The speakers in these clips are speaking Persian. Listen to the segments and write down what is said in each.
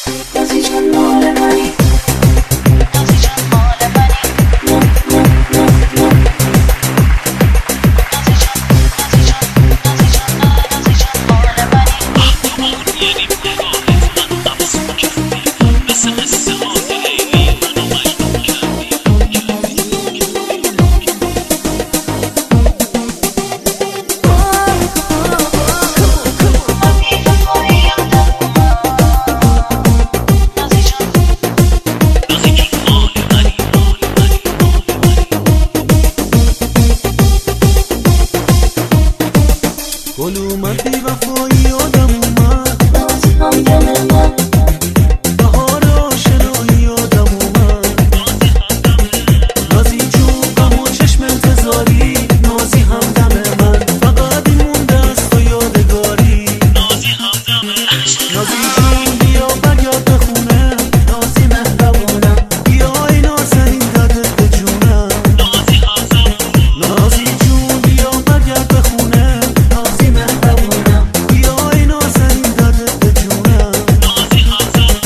نازی جون مال منی، نازی جون مال منی، نازی جون نازی جون نازی جون نازی جون مال منی. یعنی نگاهت منو مبسوط کردی، مثل قصه های لیلی منو مجنون کردی. گل اومد بی وفایی آدم اومد، نازی هم دم من، بهار آشنایی آدم اومد. نازی جون غم و چشم انتظاری، نازی هم دم من، فقط این مونده است و یادگاری. نازی هم دم من، نازی جون بیا برگرد به خونه، نازی مهربونم، بیا ای نازنین دادت به جونم. نازی هم دم من، نازی جون بیا برگرد به خونه، نازی مهربونم، بیا ای نازنین دادت به جونم. نازی هم دم من.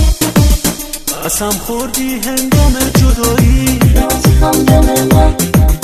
قسم خوردی هنگام جدایی، نازی هم دم من،